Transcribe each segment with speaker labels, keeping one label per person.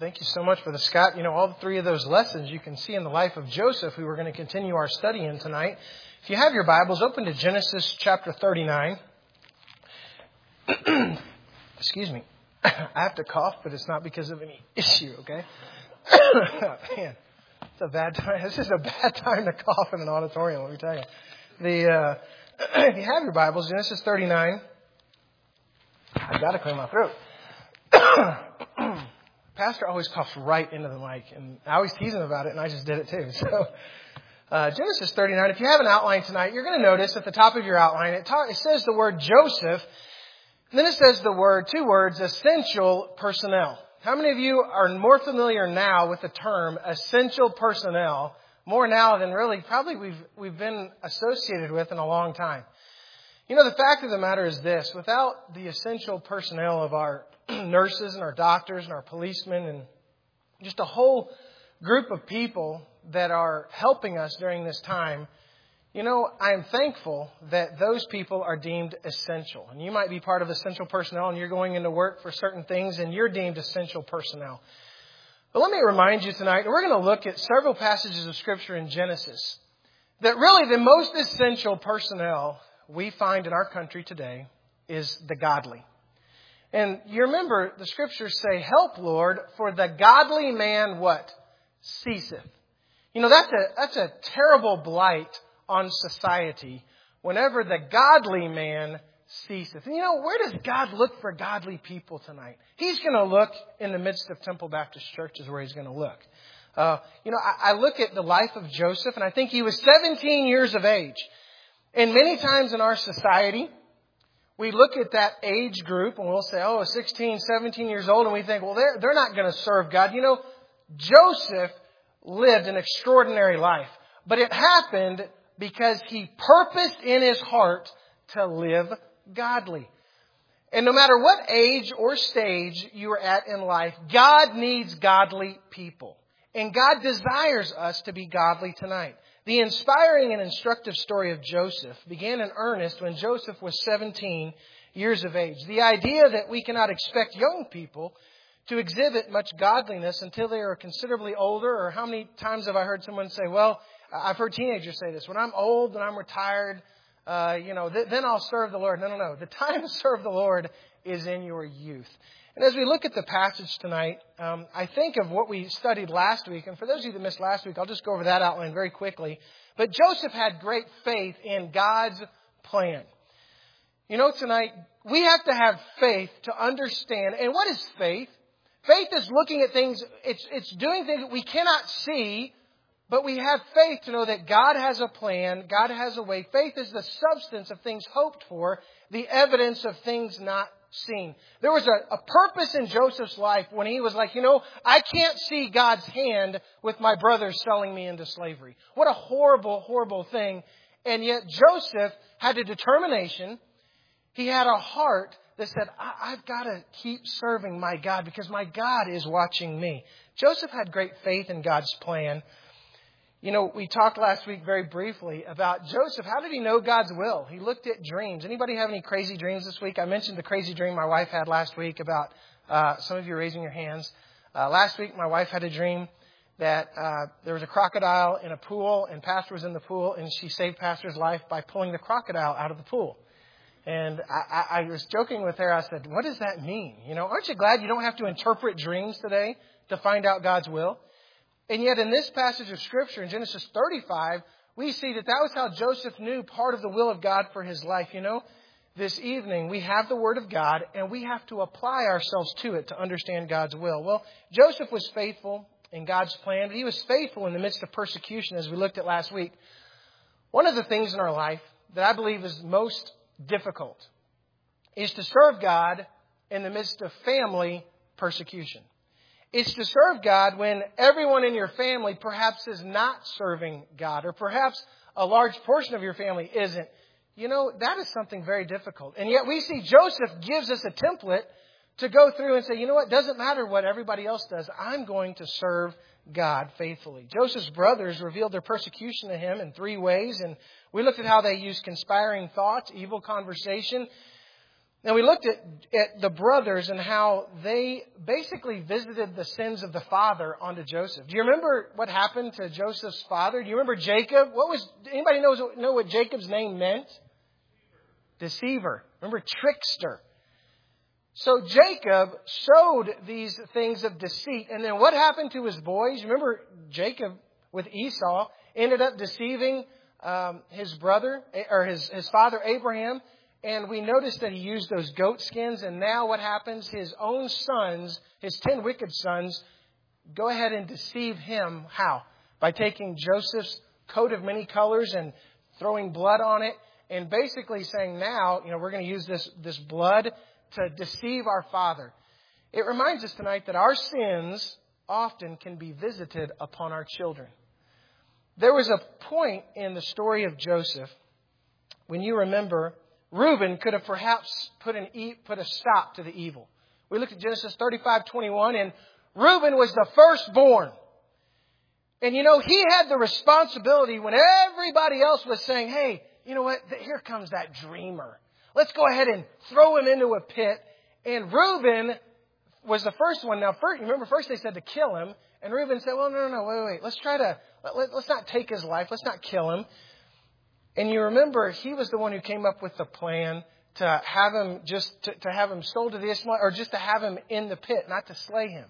Speaker 1: Thank you so much, Brother Scott. You know, all three of those lessons you can see in the life of Joseph, who we're going to continue our study in tonight. If you have your Bibles, open to Genesis chapter 39. Excuse me. I have to cough, but it's not because of any issue, okay? Man, it's a bad time. This is a bad time to cough in an auditorium, let me tell you. If you have your Bibles, Genesis 39. I've got to clear my throat. Pastor always coughs right into the mic, and I always tease him about it, and I just did it too. So, Genesis 39. If you have an outline tonight, you're going to notice at the top of your outline, it says the word Joseph, and then it says two words, essential personnel. How many of you are more familiar now with the term essential personnel, more now than really probably we've been associated with in a long time? You know, the fact of the matter is this: without the essential personnel of our nurses and our doctors and our policemen and just a whole group of people that are helping us during this time, you know, I am thankful that those people are deemed essential. And you might be part of essential personnel and you're going into work for certain things and you're deemed essential personnel. But let me remind you tonight, and we're going to look at several passages of Scripture in Genesis, that really the most essential personnel we find in our country today is the godly. And you remember the Scriptures say, help, Lord, for the godly man what? Ceaseth. You know, that's a terrible blight on society whenever the godly man ceaseth. And you know, where does God look for godly people tonight? He's going to look in the midst of Temple Baptist Church is where He's going to look. You know, I look at the life of Joseph, and I think he was 17 years of age. And many times in our society, we look at that age group and we'll say, 16, 17 years old. And we think, well, they're not going to serve God. You know, Joseph lived an extraordinary life. But it happened because he purposed in his heart to live godly. And no matter what age or stage you are at in life, God needs godly people. And God desires us to be godly tonight. The inspiring and instructive story of Joseph began in earnest when Joseph was 17 years of age. The idea that we cannot expect young people to exhibit much godliness until they are considerably older, or how many times have I heard someone say, well, I've heard teenagers say this, when I'm old and I'm retired, then I'll serve the Lord. No. The time to serve the Lord is in your youth. And as we look at the passage tonight, I think of what we studied last week. And for those of you that missed last week, I'll just go over that outline very quickly. But Joseph had great faith in God's plan. You know, tonight, we have to have faith to understand. And what is faith? Faith is looking at things, it's doing things that we cannot see, but we have faith to know that God has a plan, God has a way. Faith is the substance of things hoped for, the evidence of things not seen. There was a purpose in Joseph's life when he was like, I can't see God's hand with my brothers selling me into slavery. What a horrible, horrible thing. And yet Joseph had a determination. He had a heart that said, I've got to keep serving my God because my God is watching me. Joseph had great faith in God's plan. You know, we talked last week very briefly about Joseph. How did he know God's will? He looked at dreams. Anybody have any crazy dreams this week? I mentioned the crazy dream my wife had last week about some of you raising your hands. Last week, my wife had a dream that there was a crocodile in a pool and Pastor was in the pool, and she saved Pastor's life by pulling the crocodile out of the pool. And I was joking with her. I said, what does that mean? You know, aren't you glad you don't have to interpret dreams today to find out God's will? And yet in this passage of Scripture, in Genesis 35, we see that was how Joseph knew part of the will of God for his life. You know, this evening we have the Word of God and we have to apply ourselves to it to understand God's will. Well, Joseph was faithful in God's plan, but he was faithful in the midst of persecution, as we looked at last week. One of the things in our life that I believe is most difficult is to serve God in the midst of family persecution. It's to serve God when everyone in your family perhaps is not serving God, or perhaps a large portion of your family isn't. You know, that is something very difficult. And yet we see Joseph gives us a template to go through and say, you know what, doesn't matter what everybody else does. I'm going to serve God faithfully. Joseph's brothers revealed their persecution to him in 3 ways. And we looked at how they used conspiring thoughts, evil conversation. Now we looked at the brothers and how they basically visited the sins of the father onto Joseph. Do you remember what happened to Joseph's father? Do you remember Jacob? Anybody know what Jacob's name meant? Deceiver. Remember, trickster. So Jacob sowed these things of deceit. And then what happened to his boys? Remember, Jacob with Esau ended up deceiving his brother, or his father Abraham. And we noticed that he used those goat skins. And now what happens? His own sons, his 10 wicked sons, go ahead and deceive him. How? By taking Joseph's coat of many colors and throwing blood on it. And basically saying now, we're going to use this blood to deceive our father. It reminds us tonight that our sins often can be visited upon our children. There was a point in the story of Joseph when you remember Reuben could have perhaps put a stop to the evil. We looked at Genesis 35:21, and Reuben was the firstborn. And he had the responsibility when everybody else was saying, hey, you know what? Here comes that dreamer. Let's go ahead and throw him into a pit. And Reuben was the first one. Now, first they said to kill him. And Reuben said, well, no, wait. Let's not take his life. Let's not kill him. And you remember, he was the one who came up with the plan to have him to have him sold to the Ishmaelites, or just to have him in the pit, not to slay him.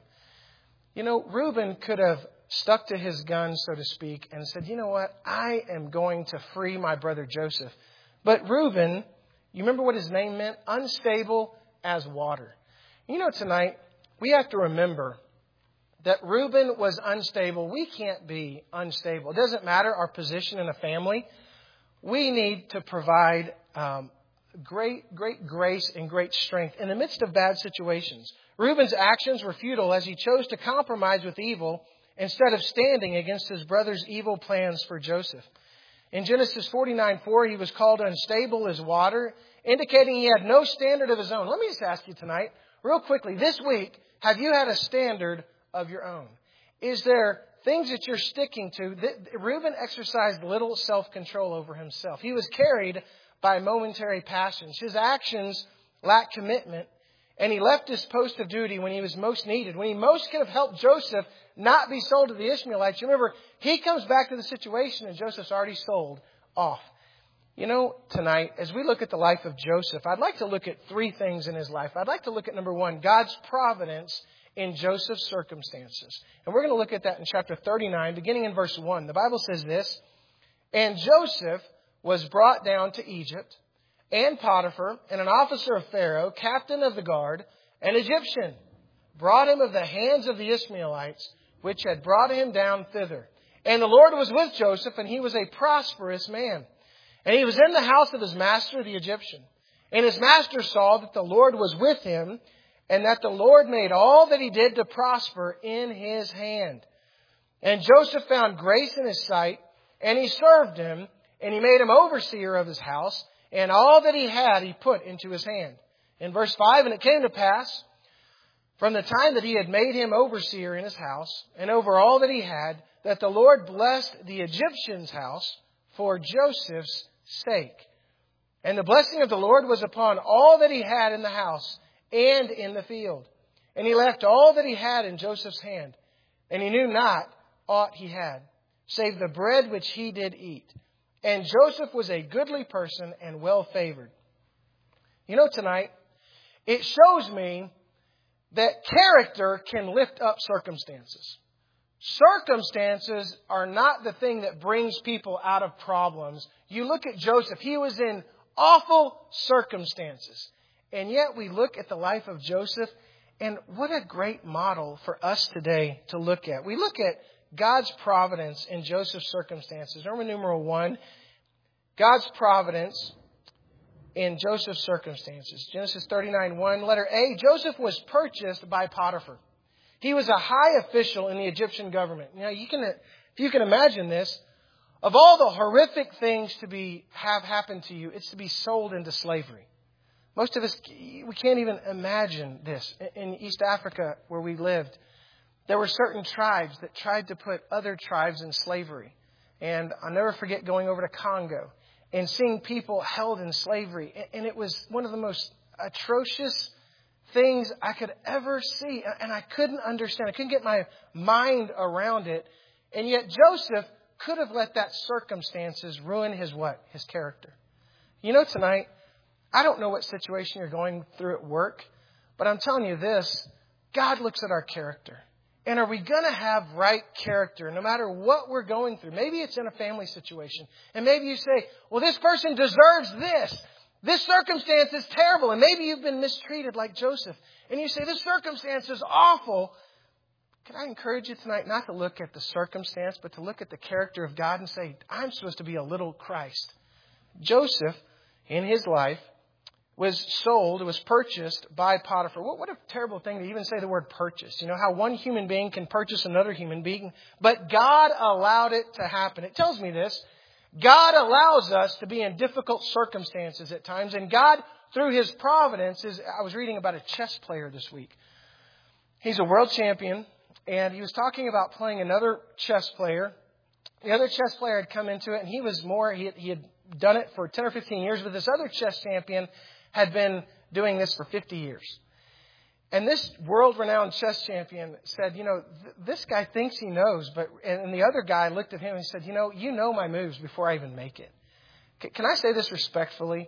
Speaker 1: Reuben could have stuck to his guns, so to speak, and said, you know what? I am going to free my brother Joseph. But Reuben, you remember what his name meant? Unstable as water. Tonight, we have to remember that Reuben was unstable. We can't be unstable. It doesn't matter our position in a family. We need to provide great grace and great strength in the midst of bad situations. Reuben's actions were futile as he chose to compromise with evil instead of standing against his brother's evil plans for Joseph. In Genesis 49:4, he was called unstable as water, indicating he had no standard of his own. Let me just ask you tonight, real quickly, this week, have you had a standard of your own? Is there things that you're sticking to? Reuben exercised little self-control over himself. He was carried by momentary passions. His actions lacked commitment, and he left his post of duty when he was most needed. When he most could have helped Joseph not be sold to the Ishmaelites. You remember, he comes back to the situation and Joseph's already sold off. Tonight, as we look at the life of Joseph, I'd like to look at three things in his life. I'd like to look at, number one, God's providence in Joseph's circumstances. And we're going to look at that in chapter 39, beginning in verse 1. The Bible says this, and Joseph was brought down to Egypt, and Potiphar, and an officer of Pharaoh, captain of the guard, an Egyptian, brought him of the hands of the Ishmaelites, which had brought him down thither. And the Lord was with Joseph, and he was a prosperous man. And he was in the house of his master, the Egyptian. And his master saw that the Lord was with him, and that the Lord made all that he did to prosper in his hand. And Joseph found grace in his sight, and he served him, and he made him overseer of his house, and all that he had he put into his hand. In verse 5, and it came to pass, from the time that he had made him overseer in his house, and over all that he had, that the Lord blessed the Egyptian's house for Joseph's sake. And the blessing of the Lord was upon all that he had in the house and in the field. And he left all that he had in Joseph's hand. And he knew not aught he had, save the bread which he did eat. And Joseph was a goodly person and well favored. Tonight, it shows me that character can lift up circumstances. Circumstances are not the thing that brings people out of problems. You look at Joseph, he was in awful circumstances. And yet we look at the life of Joseph, and what a great model for us today to look at. We look at God's providence in Joseph's circumstances. Roman numeral 1, God's providence in Joseph's circumstances. Genesis 39:1, letter A, Joseph was purchased by Potiphar. He was a high official in the Egyptian government. If you can imagine this, of all the horrific things to have happened to you, it's to be sold into slavery. Most of us, we can't even imagine this. In East Africa, where we lived, there were certain tribes that tried to put other tribes in slavery. And I'll never forget going over to Congo and seeing people held in slavery. And it was one of the most atrocious things I could ever see. And I couldn't understand. I couldn't get my mind around it. And yet Joseph could have let that circumstances ruin his what? His character. You know, tonight, I don't know what situation you're going through at work, but I'm telling you this, God looks at our character. And are we going to have right character no matter what we're going through? Maybe it's in a family situation. And maybe you say, well, this person deserves this. This circumstance is terrible. And maybe you've been mistreated like Joseph. And you say, this circumstance is awful. Can I encourage you tonight not to look at the circumstance, but to look at the character of God and say, I'm supposed to be a little Christ. Joseph, in his life, was purchased by Potiphar. What a terrible thing to even say the word purchase. You know how one human being can purchase another human being, but God allowed it to happen. It tells me this. God allows us to be in difficult circumstances at times, and God, through His providence, I was reading about a chess player this week. He's a world champion, and he was talking about playing another chess player. The other chess player had come into it, and he had done it for 10 or 15 years, but this other chess champion had been doing this for 50 years. And this world-renowned chess champion said, this guy thinks he knows, and the other guy looked at him and said, you know my moves before I even make it. Can I say this respectfully?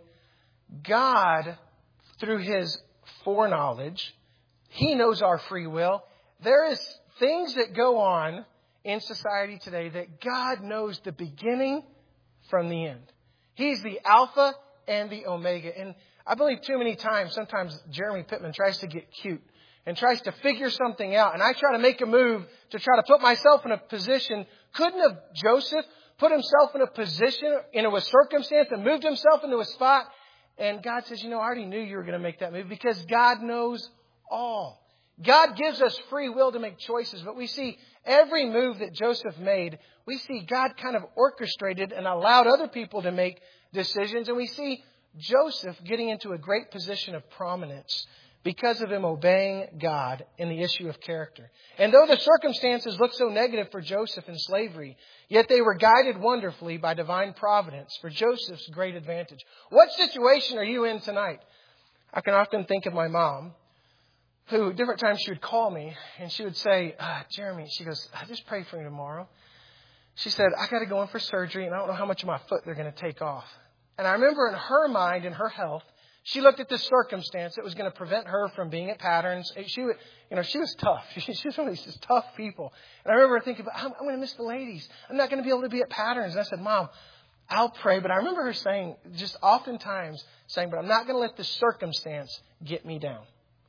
Speaker 1: God, through His foreknowledge, He knows our free will. There is things that go on in society today that God knows the beginning from the end. He's the Alpha and the Omega. And I believe too many times, sometimes Jeremy Pittman tries to get cute and tries to figure something out. And I try to make a move to try to put myself in a position. Couldn't have Joseph put himself in a position, into a circumstance, and moved himself into a spot? And God says, I already knew you were going to make that move, because God knows all. God gives us free will to make choices, but we see every move that Joseph made, we see God kind of orchestrated and allowed other people to make decisions. And we see Joseph getting into a great position of prominence because of him obeying God in the issue of character. And though the circumstances look so negative for Joseph in slavery, yet they were guided wonderfully by divine providence for Joseph's great advantage. What situation are you in tonight? I can often think of my mom, who different times she would call me and she would say, Jeremy, she goes, I just pray for you tomorrow. She said, I got to go in for surgery and I don't know how much of my foot they're going to take off. And I remember in her mind, in her health, she looked at this circumstance that was going to prevent her from being at Patterns. She was tough. She's one of these tough people. And I remember thinking, I'm going to miss the ladies. I'm not going to be able to be at Patterns. And I said, Mom, I'll pray. But I remember her saying, just oftentimes saying, but I'm not going to let this circumstance get me down.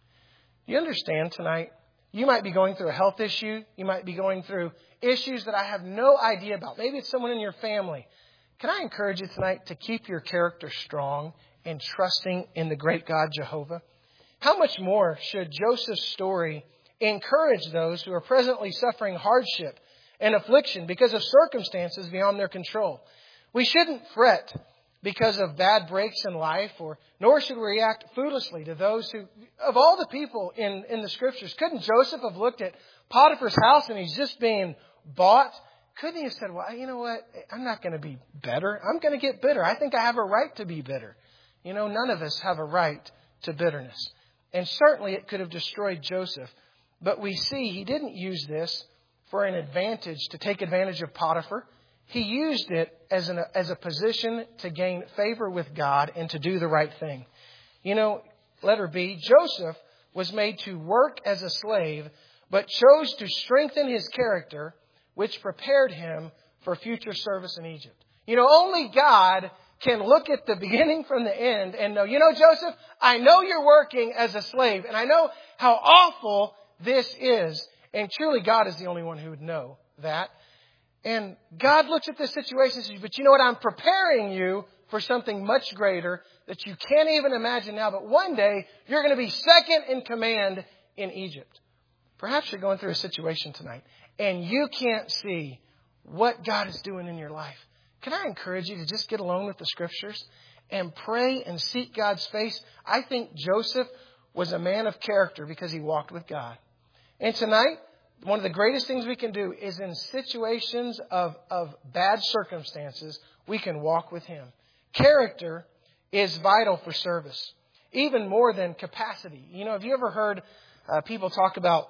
Speaker 1: You understand tonight? You might be going through a health issue. You might be going through issues that I have no idea about. Maybe it's someone in your family. Can I encourage you tonight to keep your character strong and trusting in the great God Jehovah? How much more should Joseph's story encourage those who are presently suffering hardship and affliction because of circumstances beyond their control? We shouldn't fret because of bad breaks in life, nor should we react foolishly to those who, of all the people in the Scriptures, couldn't Joseph have looked at Potiphar's house and he's just being bought? Couldn't he have said, well, you know what? I'm not going to be better. I'm going to get bitter. I think I have a right to be bitter. None of us have a right to bitterness. And certainly it could have destroyed Joseph. But we see he didn't use this for an advantage, to take advantage of Potiphar. He used it as a position to gain favor with God and to do the right thing. Letter B, Joseph was made to work as a slave, but chose to strengthen his character, which prepared him for future service in Egypt. Only God can look at the beginning from the end and know, Joseph, I know you're working as a slave, and I know how awful this is. And truly, God is the only one who would know that. And God looks at this situation and says, but you know what? I'm preparing you for something much greater that you can't even imagine now. But one day, you're going to be second in command in Egypt. Perhaps you're going through a situation tonight and you can't see what God is doing in your life. Can I encourage you to just get alone with the Scriptures and pray and seek God's face? I think Joseph was a man of character because he walked with God. And tonight, one of the greatest things we can do is in situations of bad circumstances, we can walk with Him. Character is vital for service. even more than capacity. You know, have you ever heard people talk about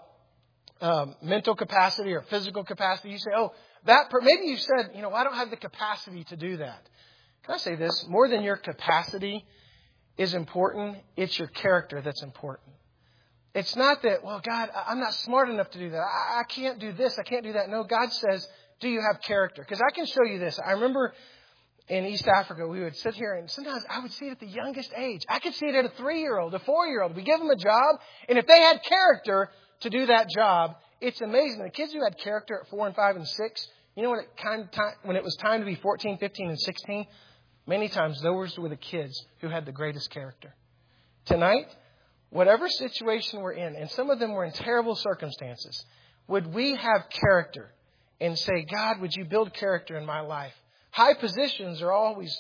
Speaker 1: mental capacity or physical capacity? You say, maybe you said, I don't have the capacity to do that. Can I say this? More than your capacity is important, it's your character that's important. It's not that, well, God, I'm not smart enough to do that. I can't do this. I can't do that. No, God says, do you have character? Because I can show you this. I remember in East Africa, we would sit here and sometimes I would see it at the youngest age. I could see it at a 3-year-old, a 4-year-old. We give them a job, and if they had character to do that job, it's amazing. The kids who had character at 4 and 5 and 6, when it was time to be 14, 15, and 16, many times those were the kids who had the greatest character. Tonight, whatever situation we're in, and some of them were in terrible circumstances, would we have character and say, God, would you build character in my life? High positions are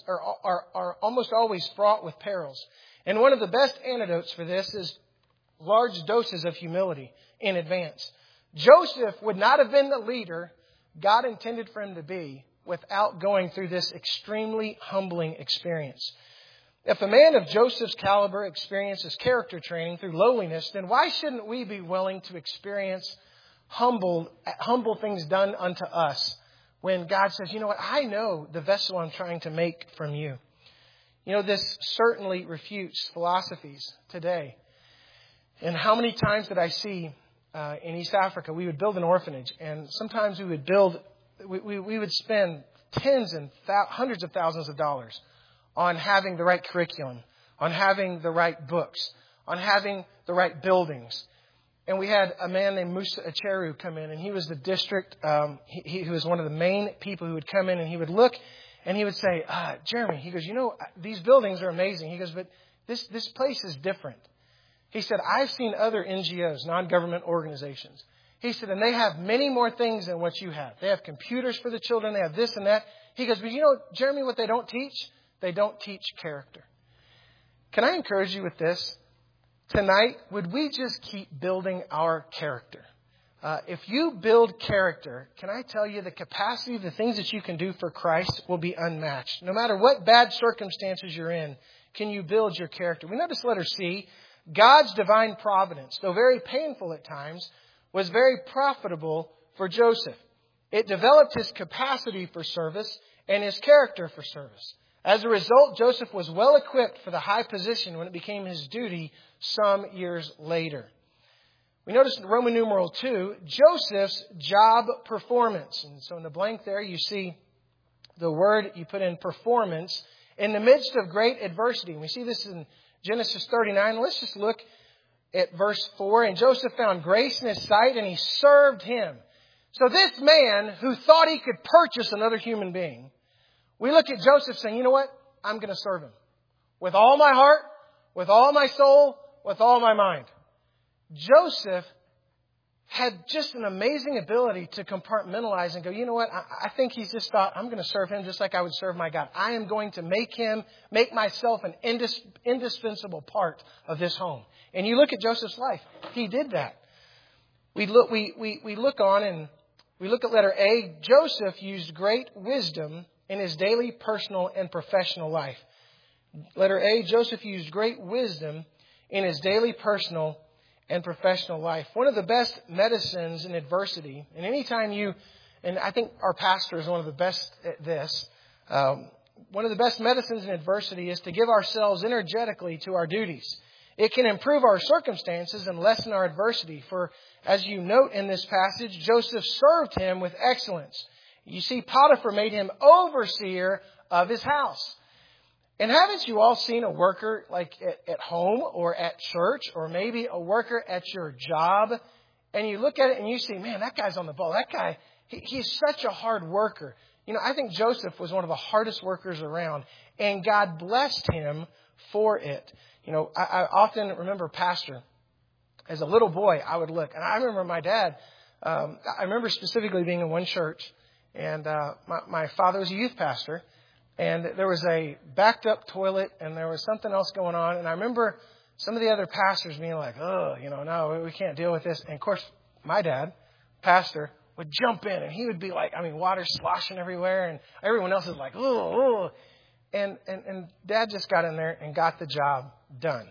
Speaker 1: almost always fraught with perils. And one of the best antidotes for this is large doses of humility in advance. Joseph would not have been the leader God intended for him to be without going through this extremely humbling experience. If a man of Joseph's caliber experiences character training through lowliness, then why shouldn't we be willing to experience humble things done unto us when God says, you know what, I know the vessel I'm trying to make from you. This certainly refutes philosophies today. And how many times did I see in East Africa, we would build an orphanage, and sometimes we would spend tens and hundreds of thousands of dollars on having the right curriculum, on having the right books, on having the right buildings. And we had a man named Musa Acheru come in, and he was the district, he was one of the main people who would come in, and he would look, and he would say, Jeremy, he goes, these buildings are amazing. He goes, but this place is different. He said, I've seen other NGOs, non-government organizations. He said, and they have many more things than what you have. They have computers for the children. They have this and that. He goes, but Jeremy, what they don't teach? They don't teach character. Can I encourage you with this? Tonight, would we just keep building our character? If you build character, can I tell you the capacity of the things that you can do for Christ will be unmatched. No matter what bad circumstances you're in, can you build your character? We notice letter C. God's divine providence, though very painful at times, was very profitable for Joseph. It developed his capacity for service and his character for service. As a result, Joseph was well equipped for the high position when it became his duty some years later. We notice in Roman numeral 2, Joseph's job performance. And so in the blank there, you see the word you put in performance in the midst of great adversity. And we see this in Genesis 39. Let's just look at verse 4. And Joseph found grace in his sight, and he served him. So this man who thought he could purchase another human being, we look at Joseph saying, you know what? I'm going to serve him. With all my heart, with all my soul, with all my mind. Joseph had just an amazing ability to compartmentalize and go, you know what? I think he's just thought, I'm going to serve him just like I would serve my God. I am going to make myself an indispensable part of this home. And you look at Joseph's life. He did that. We look on and we look at letter A. Joseph used great wisdom in his daily personal and professional life. Letter A. Joseph used great wisdom in his daily personal and professional life. One of the best medicines in adversity, and anytime and I think our pastor is one of the best at this, one of the best medicines in adversity is to give ourselves energetically to our duties. It can improve our circumstances and lessen our adversity. For, as you note in this passage, Joseph served him with excellence. You see, Potiphar made him overseer of his house. And haven't you all seen a worker like at home or at church or maybe a worker at your job? And you look at it and you see, man, that guy's on the ball. That guy, he's such a hard worker. I think Joseph was one of the hardest workers around. And God blessed him for it. I often remember pastor. As a little boy, I would look. And I remember my dad. I remember specifically being in one church. And my father was a youth pastor. And there was a backed up toilet and there was something else going on. And I remember some of the other pastors being like, no, we can't deal with this. And of course, my dad, pastor, would jump in and he would be like, water sloshing everywhere. And everyone else is like, oh. And Dad just got in there and got the job done.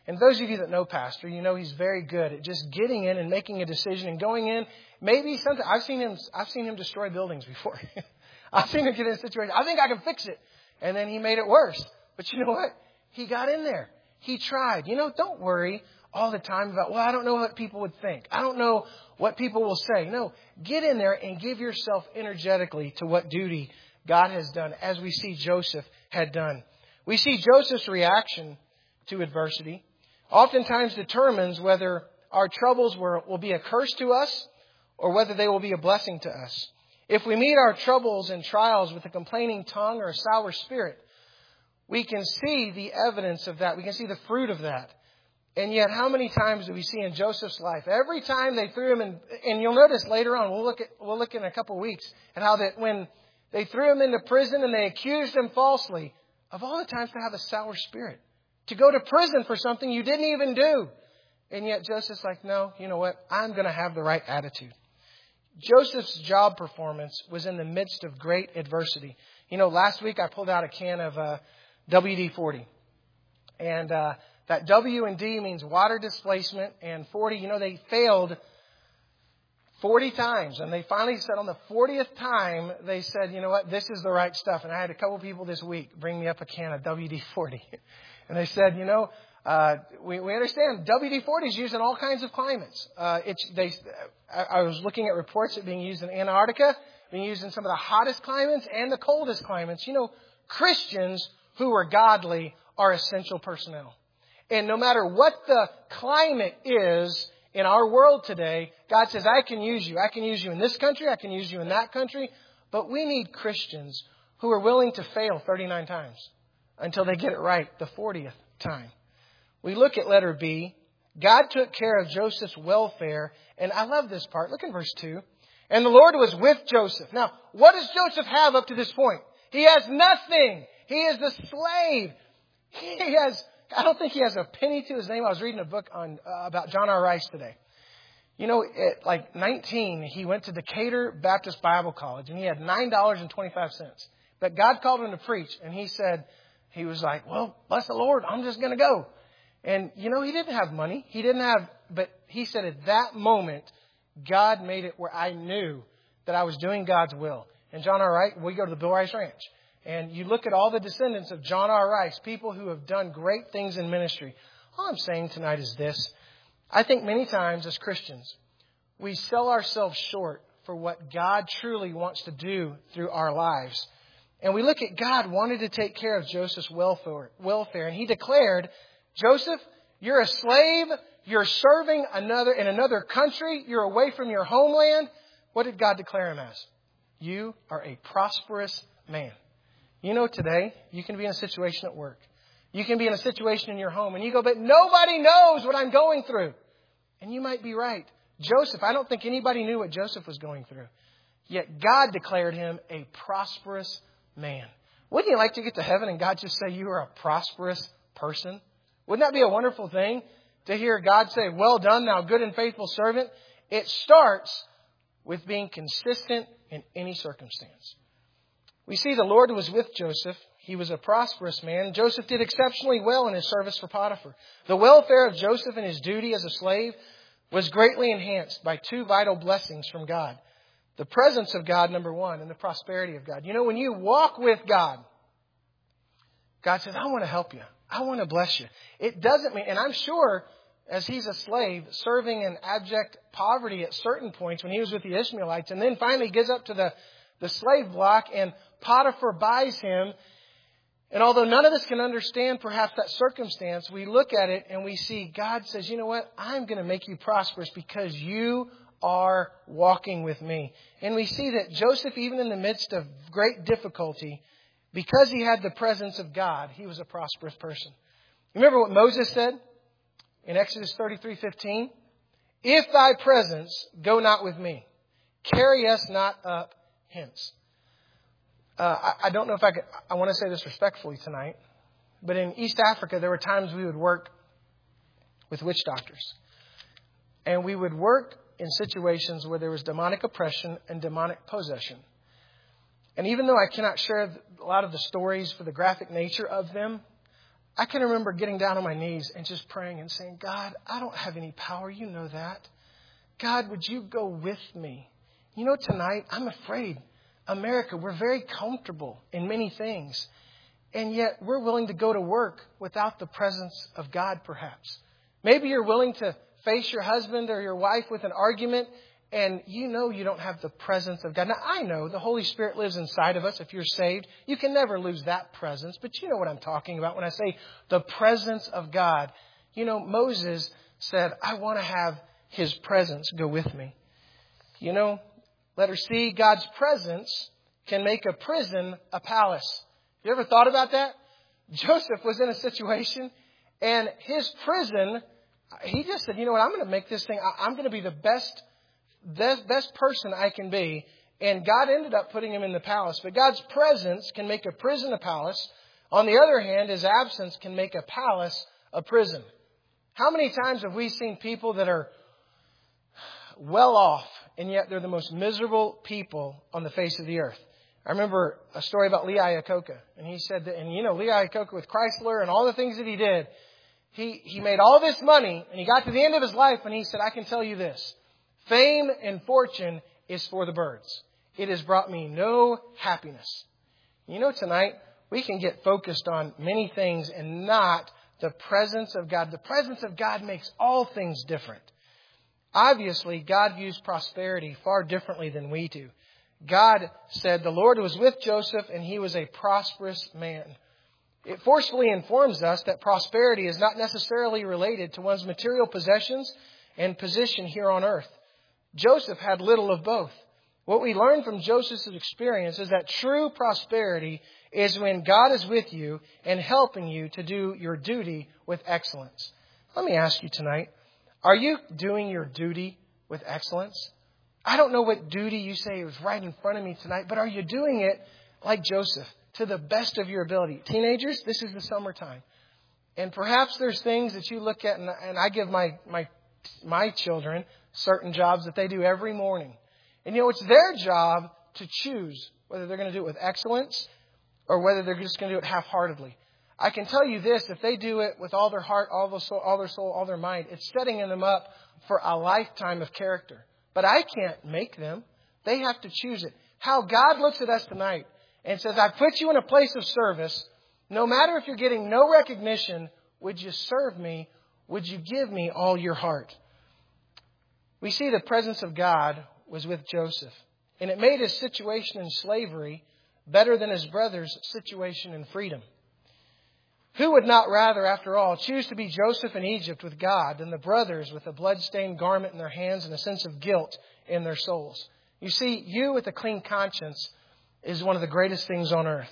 Speaker 1: And those of you that know Pastor, you know he's very good at just getting in and making a decision and going in. Maybe sometimes I've seen him destroy buildings before. I've seen him get in a situation. I think I can fix it. And then he made it worse. But you know what? He got in there. He tried. Don't worry all the time about, I don't know what people would think. I don't know what people will say. No, get in there and give yourself energetically to what duty God has done, as we see Joseph had done. We see Joseph's reaction to adversity oftentimes determines whether our troubles will be a curse to us or whether they will be a blessing to us. If we meet our troubles and trials with a complaining tongue or a sour spirit, we can see the evidence of that. We can see the fruit of that. And yet, how many times do we see in Joseph's life? Every time they threw him in, and you'll notice later on, we'll look in a couple of weeks at how that when they threw him into prison and they accused him falsely, of all the times to have a sour spirit, to go to prison for something you didn't even do. And yet Joseph's like, no, you know what? I'm going to have the right attitude. Joseph's job performance was in the midst of great adversity. Last week I pulled out a can of WD-40. And that W and D means water displacement. And 40, they failed 40 times. And they finally said on the 40th time, they said, you know what, this is the right stuff. And I had a couple people this week bring me up a can of WD-40. And they said, we understand WD-40 is used in all kinds of climates. I was looking at reports it being used in Antarctica, being used in some of the hottest climates and the coldest climates. Christians who are godly are essential personnel. And no matter what the climate is in our world today, God says, I can use you. I can use you in this country. I can use you in that country. But we need Christians who are willing to fail 39 times until they get it right the 40th time. We look at letter B. God took care of Joseph's welfare. And I love this part. Look in verse 2. And the Lord was with Joseph. Now, what does Joseph have up to this point? He has nothing. He is the slave. I don't think he has a penny to his name. I was reading a book about John R. Rice today. At like 19, he went to Decatur Baptist Bible College, and he had $9.25. But God called him to preach, and he was like, well, bless the Lord, I'm just going to go. And, he didn't have money. But he said at that moment, God made it where I knew that I was doing God's will. And John R. Rice, we go to the Bill Rice Ranch. And you look at all the descendants of John R. Rice, people who have done great things in ministry. All I'm saying tonight is this. I think many times as Christians, we sell ourselves short for what God truly wants to do through our lives. And we look at God wanted to take care of Joseph's welfare. And he declared, Joseph, you're a slave. You're serving in another country. You're away from your homeland. What did God declare him as? You are a prosperous man. Today, you can be in a situation at work. You can be in a situation in your home. And you go, but nobody knows what I'm going through. And you might be right. Joseph, I don't think anybody knew what Joseph was going through. Yet God declared him a prosperous man. Wouldn't you like to get to heaven and God just say you are a prosperous person? Wouldn't that be a wonderful thing to hear God say, well done, thou good and faithful servant? It starts with being consistent in any circumstance. We see the Lord was with Joseph. He was a prosperous man. Joseph did exceptionally well in his service for Potiphar. The welfare of Joseph and his duty as a slave was greatly enhanced by two vital blessings from God. The presence of God, number one, and the prosperity of God. When you walk with God, God says, I want to help you. I want to bless you. It doesn't mean, and I'm sure as he's a slave serving in abject poverty at certain points when he was with the Ishmaelites, and then finally gets up to the slave block and Potiphar buys him. And although none of us can understand perhaps that circumstance, we look at it and we see God says, you know what? I'm going to make you prosperous because you are walking with me. And we see that Joseph, even in the midst of great difficulty, because he had the presence of God, he was a prosperous person. Remember what Moses said in Exodus 33:15? If thy presence go not with me, carry us not up hence. I don't know if I want to say this respectfully tonight, but in East Africa, there were times we would work with witch doctors. And we would work in situations where there was demonic oppression and demonic possession. And even though I cannot share a lot of the stories for the graphic nature of them, I can remember getting down on my knees and just praying and saying, God, I don't have any power. You know that. God, would you go with me? You know, tonight, I'm afraid. America, we're very comfortable in many things. And yet we're willing to go to work without the presence of God, perhaps. Maybe you're willing to face your husband or your wife with an argument, and you know you don't have the presence of God. Now, I know the Holy Spirit lives inside of us if you're saved. You can never lose that presence. But you know what I'm talking about when I say the presence of God. You know, Moses said, I want to have His presence go with me. You know, letter C, God's presence can make a prison a palace. You ever thought about that? Joseph was in a situation, and his prison, he just said, you know what, I'm going to make this thing, I'm going to be the best person I can be. And God ended up putting him in the palace. But God's presence can make a prison a palace. On the other hand, His absence can make a palace a prison. How many times have we seen people that are well off, and yet they're the most miserable people on the face of the earth? I remember a story about Lee Iacocca. And he said that, and you know, Lee Iacocca with Chrysler and all the things that he did, he made all this money, and he got to the end of his life, and he said, I can tell you this. Fame and fortune is for the birds. It has brought me no happiness. You know, tonight, we can get focused on many things and not the presence of God. The presence of God makes all things different. Obviously, God views prosperity far differently than we do. God said the Lord was with Joseph and he was a prosperous man. It forcefully informs us that prosperity is not necessarily related to one's material possessions and position here on earth. Joseph had little of both. What we learn from Joseph's experience is that true prosperity is when God is with you and helping you to do your duty with excellence. Let me ask you tonight, are you doing your duty with excellence? I don't know what duty you say is right in front of me tonight, but are you doing it like Joseph, to the best of your ability? Teenagers, this is the summertime. And perhaps there's things that you look at, and I give my children certain jobs that they do every morning. And you know, it's their job to choose whether they're going to do it with excellence or whether they're just going to do it half-heartedly. I can tell you this, if they do it with all their heart, all their soul, all their mind, it's setting them up for a lifetime of character. But I can't make them. They have to choose it. How God looks at us tonight and says, I put you in a place of service. No matter if you're getting no recognition, would you serve me? Would you give me all your heart? We see the presence of God was with Joseph. And it made his situation in slavery better than his brother's situation in freedom. Who would not rather, after all, choose to be Joseph in Egypt with God than the brothers with a blood-stained garment in their hands and a sense of guilt in their souls? You see, you with a clean conscience is one of the greatest things on earth.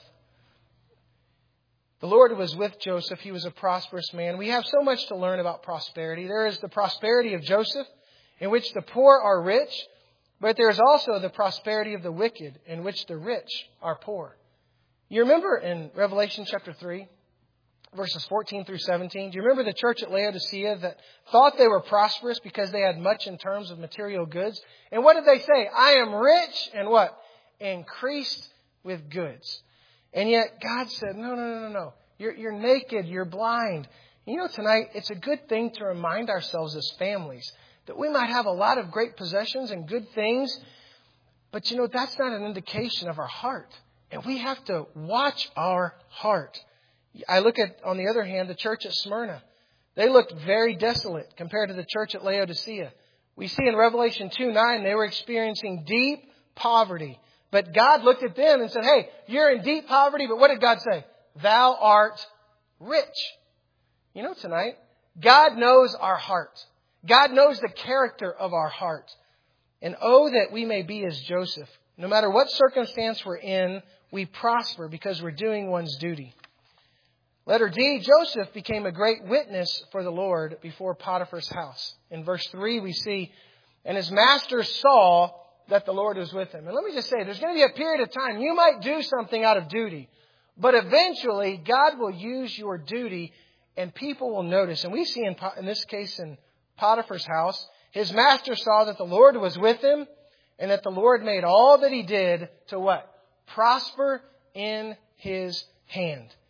Speaker 1: The Lord was with Joseph. He was a prosperous man. We have so much to learn about prosperity. There is the prosperity of Joseph, in which the poor are rich, but there is also the prosperity of the wicked, in which the rich are poor. You remember in Revelation chapter 3, verses 14 through 17, do you remember the church at Laodicea that thought they were prosperous because they had much in terms of material goods? And what did they say? I am rich and what? Increased with goods. And yet God said, no. You're naked. You're blind. You know, tonight, it's a good thing to remind ourselves as families that we might have a lot of great possessions and good things, but you know, that's not an indication of our heart. And we have to watch our heart. I look at, on the other hand, the church at Smyrna. They looked very desolate compared to the church at Laodicea. We see in Revelation 2:9, they were experiencing deep poverty. But God looked at them and said, hey, you're in deep poverty, but what did God say? Thou art rich. You know, tonight, God knows our heart. God knows the character of our heart. And oh, that we may be as Joseph. No matter what circumstance we're in, we prosper because we're doing one's duty. Letter D, Joseph became a great witness for the Lord before Potiphar's house. In verse 3, we see, and his master saw that the Lord was with him. And let me just say, there's going to be a period of time you might do something out of duty, but eventually God will use your duty and people will notice. And we see in this case in Potiphar's house, his master saw that the Lord was with him and that the Lord made all that he did to what? Prosper in his hand.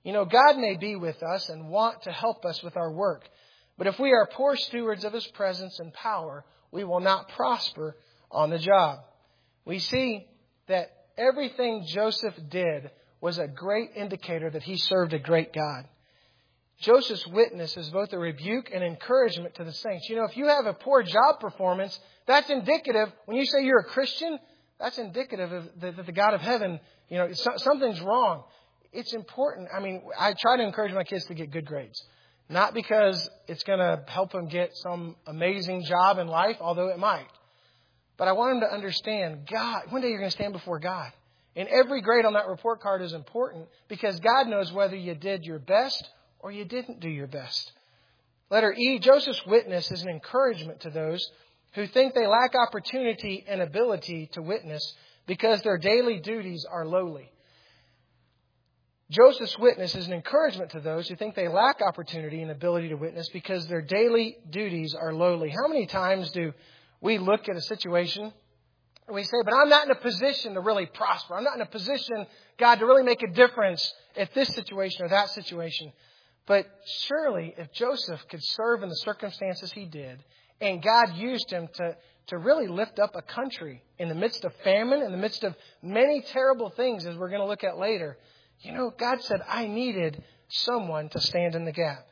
Speaker 1: God may be with us and want to help us with our work. But if we are poor stewards of His presence and power, we will not prosper on the job. We see that everything Joseph did was a great indicator that he served a great God. Joseph's witness is both a rebuke and encouragement to the saints. If you have a poor job performance, that's indicative. When you say you're a Christian, that's indicative of that the God of heaven, something's wrong. It's important. I try to encourage my kids to get good grades. Not because it's going to help them get some amazing job in life, although it might. But I want them to understand, God, one day you're going to stand before God. And every grade on that report card is important because God knows whether you did your best or you didn't do your best. Letter E, Joseph's witness is an encouragement to those who think they lack opportunity and ability to witness because their daily duties are lowly. Joseph's witness is an encouragement to those who think they lack opportunity and ability to witness because their daily duties are lowly. How many times do we look at a situation and we say, but I'm not in a position to really prosper. I'm not in a position, God, to really make a difference at this situation or that situation. But surely if Joseph could serve in the circumstances he did, and God used him to really lift up a country in the midst of famine, in the midst of many terrible things, as we're going to look at later, God said, I needed someone to stand in the gap.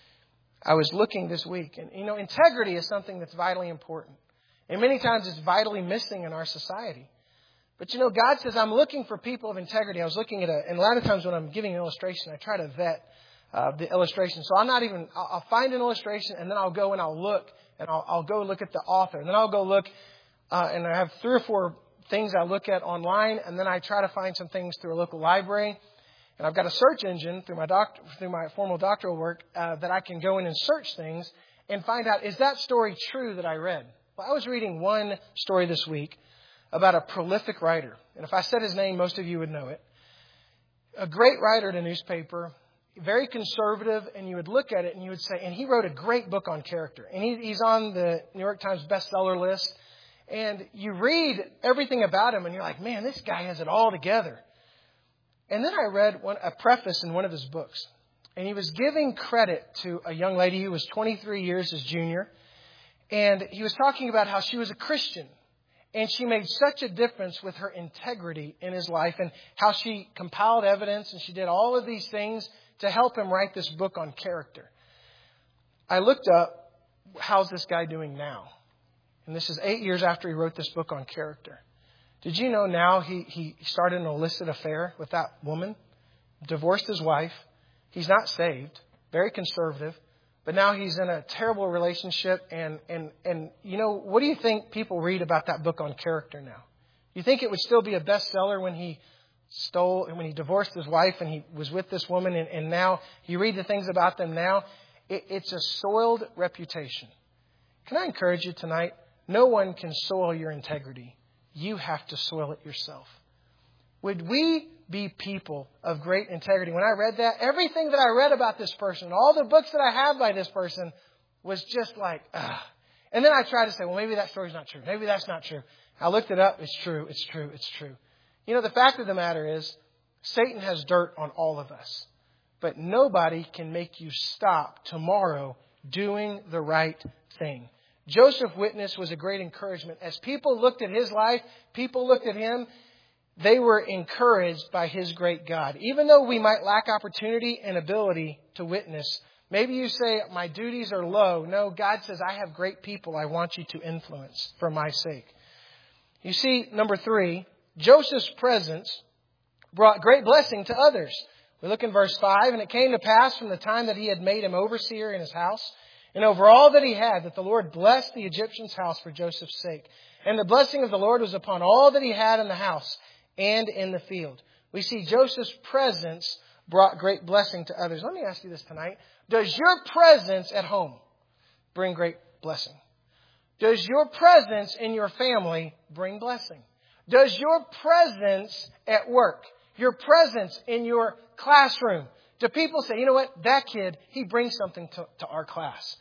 Speaker 1: I was looking this week, and integrity is something that's vitally important. And many times it's vitally missing in our society. But God says, I'm looking for people of integrity. I was looking at and a lot of times when I'm giving an illustration, I try to vet the illustration. So I'll find an illustration and then I'll go and I'll look and I'll go look at the author. And then I'll go look and I have 3 or 4 things I look at online. And then I try to find some things through a local library. And I've got a search engine through my formal doctoral work that I can go in and search things and find out, is that story true that I read? Well, I was reading one story this week about a prolific writer. And if I said his name, most of you would know it. A great writer at a newspaper, very conservative, and you would look at it and you would say, and he wrote a great book on character. And he's on the New York Times bestseller list. And you read everything about him and you're like, man, this guy has it all together. And then I read a preface in one of his books. And he was giving credit to a young lady who was 23 years his junior. And he was talking about how she was a Christian. And she made such a difference with her integrity in his life and how she compiled evidence and she did all of these things to help him write this book on character. I looked up, how's this guy doing now? And this is 8 years after he wrote this book on character. Did you know now he started an illicit affair with that woman, divorced his wife. He's not saved, very conservative, but now he's in a terrible relationship. And what do you think people read about that book on character now? You think it would still be a bestseller when he divorced his wife and he was with this woman and now you read the things about them now? It's a soiled reputation. Can I encourage you tonight? No one can soil your integrity. You have to soil it yourself. Would we be people of great integrity? When I read that, everything that I read about this person, all the books that I have by this person was just like, ugh. And then I tried to say, well, maybe that story's not true. Maybe that's not true. I looked it up. It's true. It's true. It's true. The fact of the matter is, Satan has dirt on all of us. But nobody can make you stop tomorrow doing the right thing. Joseph's witness was a great encouragement. As people looked at his life, people looked at him, they were encouraged by his great God. Even though we might lack opportunity and ability to witness, maybe you say, my duties are low. No, God says, I have great people I want you to influence for my sake. You see, number 3, Joseph's presence brought great blessing to others. We look in verse 5, and it came to pass from the time that he had made him overseer in his house, and over all that he had, that the Lord blessed the Egyptian's house for Joseph's sake. And the blessing of the Lord was upon all that he had in the house and in the field. We see Joseph's presence brought great blessing to others. Let me ask you this tonight. Does your presence at home bring great blessing? Does your presence in your family bring blessing? Does your presence at work, your presence in your classroom, do people say, you know what, that kid, he brings something to our class?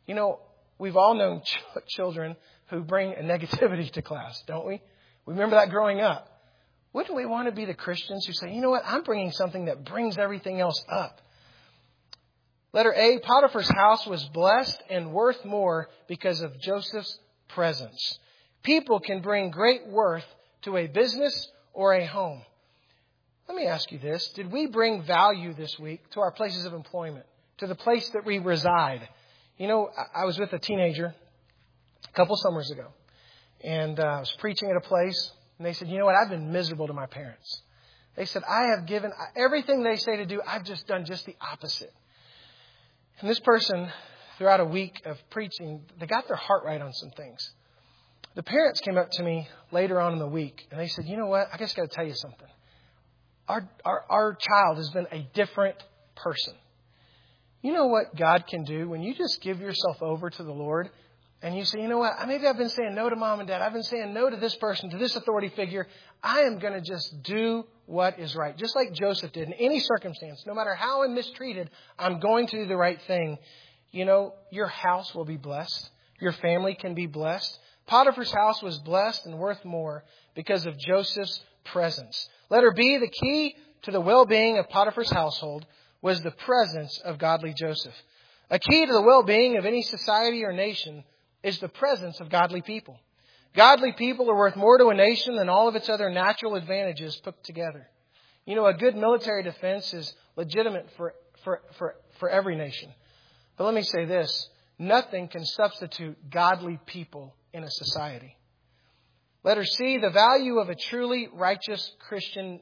Speaker 1: We've all known children who bring a negativity to class, don't we? We remember that growing up. Wouldn't we want to be the Christians who say, you know what, I'm bringing something that brings everything else up? Letter A, Potiphar's house was blessed and worth more because of Joseph's presence. People can bring great worth to a business or a home. Let me ask you this. Did we bring value this week to our places of employment, to the place that we reside? You know, I was with a teenager a couple summers ago, and I was preaching at a place, and they said, you know what, I've been miserable to my parents. They said, I have given everything they say to do, I've just done just the opposite. And this person, throughout a week of preaching, they got their heart right on some things. The parents came up to me later on in the week, and they said, you know what, I just got to tell you something. Our child has been a different person. You know what God can do when you just give yourself over to the Lord and you say, you know what, maybe I've been saying no to mom and dad. I've been saying no to this person, to this authority figure. I am going to just do what is right. Just like Joseph did in any circumstance, no matter how I'm mistreated, I'm going to do the right thing. You know, your house will be blessed. Your family can be blessed. Potiphar's house was blessed and worth more because of Joseph's presence. Letter B, the key to the well-being of Potiphar's household was the presence of godly Joseph. A key to the well-being of any society or nation is the presence of godly people. Godly people are worth more to a nation than all of its other natural advantages put together. You know, a good military defense is legitimate for every nation. But let me say this. Nothing can substitute godly people in a society. Letter C, the value of a truly righteous Christian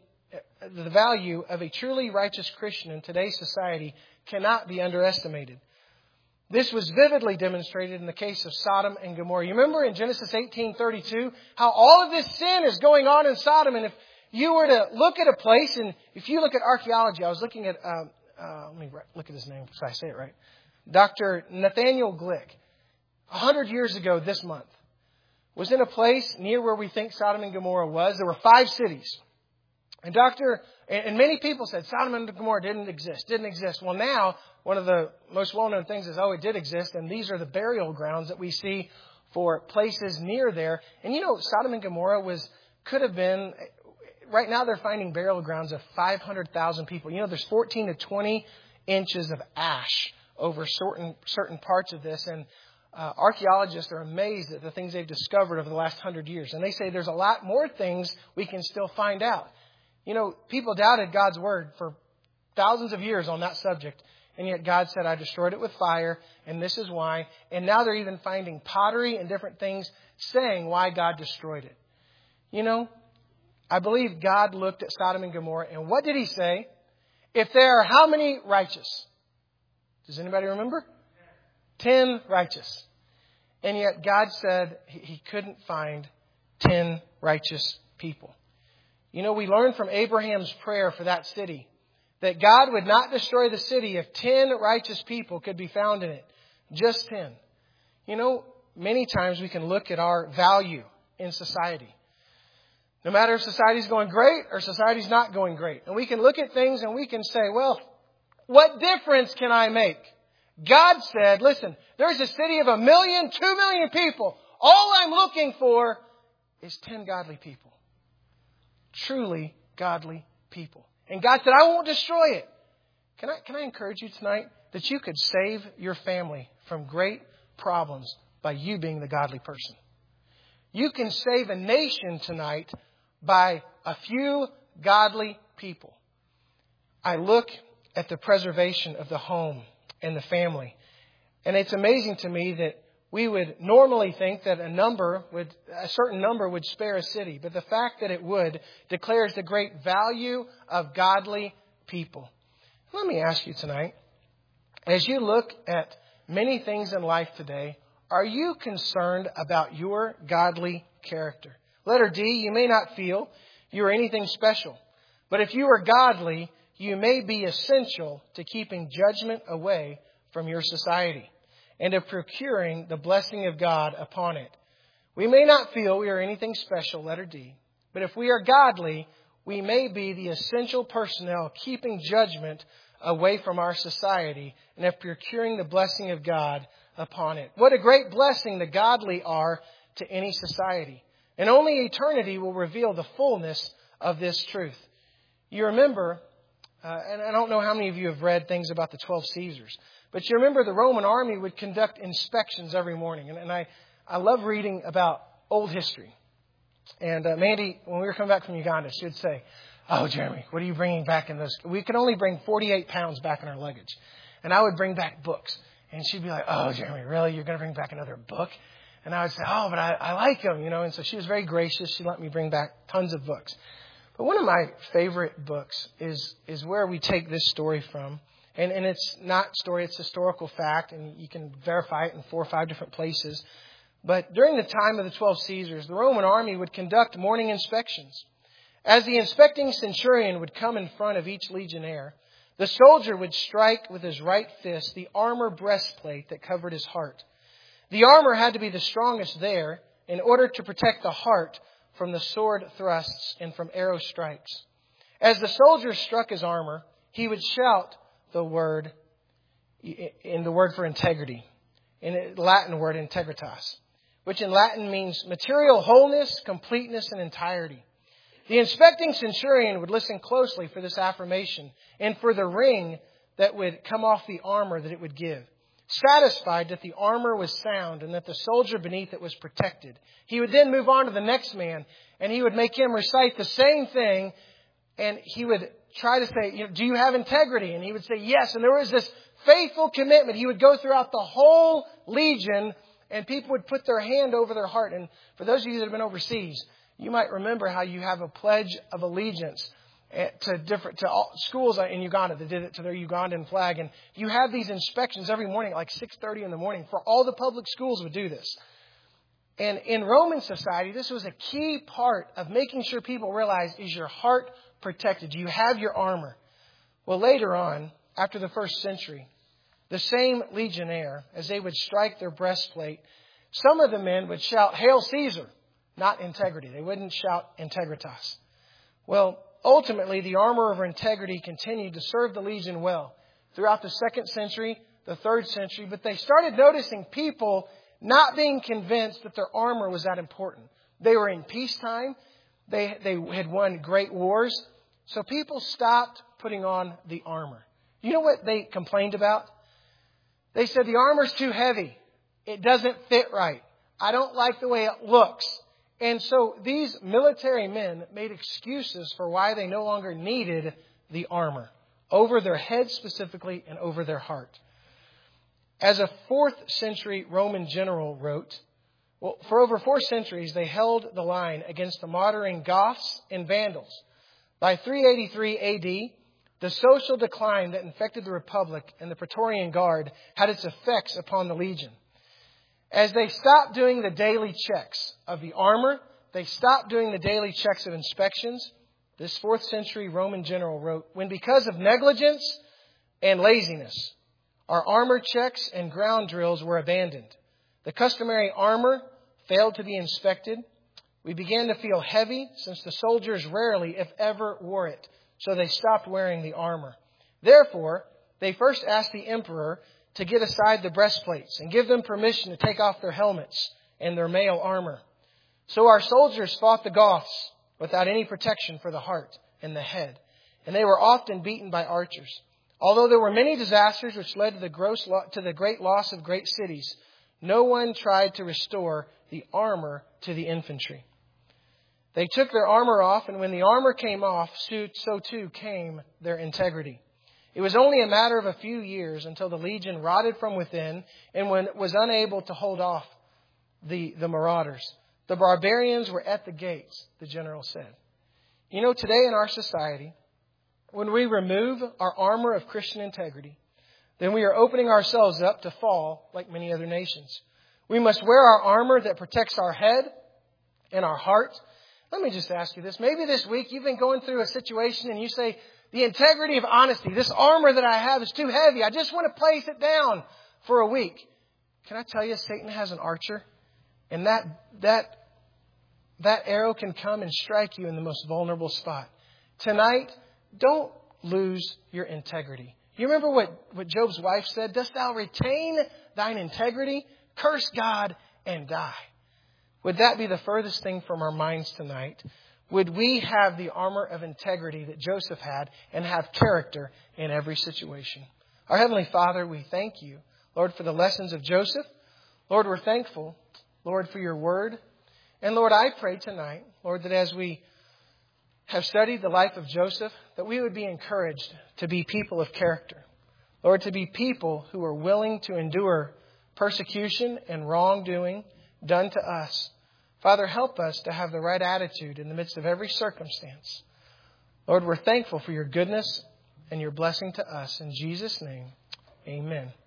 Speaker 1: in today's society cannot be underestimated. This was vividly demonstrated in the case of Sodom and Gomorrah. You remember in Genesis 18:32 how all of this sin is going on in Sodom, and if you were to look at a place, and if you look at archaeology, I was looking at let me look at his name so I say it right. Dr. Nathaniel Glick, 100 years ago this month, was in a place near where we think Sodom and Gomorrah was. There were 5 cities. And many people said Sodom and Gomorrah didn't exist. Well, now, one of the most well-known things is, it did exist. And these are the burial grounds that we see for places near there. And you know, Sodom and Gomorrah could have been, right now they're finding burial grounds of 500,000 people. You know, there's 14 to 20 inches of ash over certain parts of this. And archaeologists are amazed at the things they've discovered over the last 100 years. And they say there's a lot more things we can still find out. You know, people doubted God's word for thousands of years on that subject. And yet God said, I destroyed it with fire, and this is why. And now they're even finding pottery and different things saying why God destroyed it. You know, I believe God looked at Sodom and Gomorrah, and what did He say? If there are how many righteous? Does anybody remember? 10 righteous. And yet God said He couldn't find 10 righteous people. You know, we learned from Abraham's prayer for that city that God would not destroy the city if 10 righteous people could be found in it. Just 10. You know, many times we can look at our value in society. No matter if society's going great or society's not going great. And we can look at things and we can say, well, what difference can I make? God said, listen, there's a city of 1 million, 2 million people. All I'm looking for is 10 godly people. Truly godly people. And God said, I won't destroy it. Can I encourage you tonight that you could save your family from great problems by you being the godly person? You can save a nation tonight by a few godly people. I look at the preservation of the home and the family. And it's amazing to me that we would normally think that a certain number would spare a city. But the fact that it would declares the great value of godly people. Let me ask you tonight, as you look at many things in life today, are you concerned about your godly character? Letter D, you may not feel you are anything special. But if you are godly, you may be essential to keeping judgment away from your society and of procuring the blessing of God upon it. We may not feel we are anything special, letter D, but if we are godly, we may be the essential personnel keeping judgment away from our society and of procuring the blessing of God upon it. What a great blessing the godly are to any society. And only eternity will reveal the fullness of this truth. You remember, and I don't know how many of you have read things about the 12 Caesars, but you remember the Roman army would conduct inspections every morning. And I love reading about old history. And Mandy, when we were coming back from Uganda, she would say, "Oh, Jeremy, what are you bringing back in those?" We could only bring 48 pounds back in our luggage. And I would bring back books. And she'd be like, "Oh, Jeremy, really? You're going to bring back another book?" And I would say, "Oh, but I like them, you know." And so she was very gracious. She let me bring back tons of books. But one of my favorite books is where we take this story from. And it's not story, it's historical fact. And you can verify it in 4 or 5 different places. But during the time of the 12 Caesars, the Roman army would conduct morning inspections. As the inspecting centurion would come in front of each legionnaire, the soldier would strike with his right fist the armor breastplate that covered his heart. The armor had to be the strongest there in order to protect the heart from the sword thrusts and from arrow strikes. As the soldier struck his armor, he would shout the word for integrity, in the Latin word integritas, which in Latin means material wholeness, completeness, and entirety. The inspecting centurion would listen closely for this affirmation and for the ring that would come off the armor that it would give. Satisfied that the armor was sound and that the soldier beneath it was protected, he would then move on to the next man and he would make him recite the same thing, and he would try to say, "Do you have integrity?" And he would say, "Yes." And there was this faithful commitment. He would go throughout the whole legion, and people would put their hand over their heart. And for those of you that have been overseas, you might remember how you have a pledge of allegiance to all schools in Uganda that did it to their Ugandan flag. And you have these inspections every morning at like 6:30 in the morning. For all the public schools would do this. And in Roman society, this was a key part of making sure people realize, is your heart protected? Do you have your armor? Well, later on, after the first century, the same legionnaire, as they would strike their breastplate, some of the men would shout, "Hail Caesar," not integrity. They wouldn't shout integritas. Well, ultimately, the armor of integrity continued to serve the legion well throughout the 2nd century, the 3rd century, but they started noticing people not being convinced that their armor was that important. They were in peacetime. They had won great wars. So people stopped putting on the armor. You know what they complained about? They said, "The armor's too heavy. It doesn't fit right. I don't like the way it looks." And so these military men made excuses for why they no longer needed the armor, over their head specifically and over their heart. As a 4th century Roman general wrote, for over 4 centuries they held the line against the modern Goths and Vandals. By 383 AD, the social decline that infected the Republic and the Praetorian Guard had its effects upon the legion. As they stopped doing the daily checks of the armor, they stopped doing the daily checks of inspections. This 4th century Roman general wrote, "When because of negligence and laziness, our armor checks and ground drills were abandoned, the customary armor failed to be inspected, we began to feel heavy since the soldiers rarely, if ever, wore it. So they stopped wearing the armor. Therefore, they first asked the emperor to get aside the breastplates and give them permission to take off their helmets and their mail armor. So our soldiers fought the Goths without any protection for the heart and the head, and they were often beaten by archers. Although there were many disasters which led to the great loss of great cities, no one tried to restore the armor to the infantry. They took their armor off, and when the armor came off, so too came their integrity. It was only a matter of a few years until the legion rotted from within and was unable to hold off the marauders. The barbarians were at the gates, the general said. You know, today in our society, when we remove our armor of Christian integrity, then we are opening ourselves up to fall like many other nations. We must wear our armor that protects our head and our heart. Let me just ask you this. Maybe this week you've been going through a situation and you say, the integrity of honesty, this armor that I have is too heavy. I just want to place it down for a week. Can I tell you, Satan has an archer, and that arrow can come and strike you in the most vulnerable spot. Tonight, don't lose your integrity. You remember what Job's wife said? Dost thou retain thine integrity? Curse God and die. would that be the furthest thing from our minds tonight? Would we have the armor of integrity that Joseph had and have character in every situation? Our Heavenly Father, we thank you, Lord, for the lessons of Joseph. Lord, we're thankful, Lord, for your word. And Lord, I pray tonight, Lord, that as we have studied the life of Joseph, that we would be encouraged to be people of character. Lord, to be people who are willing to endure persecution and wrongdoing done to us. Father, help us to have the right attitude in the midst of every circumstance. Lord, we're thankful for your goodness and your blessing to us. In Jesus' name, amen.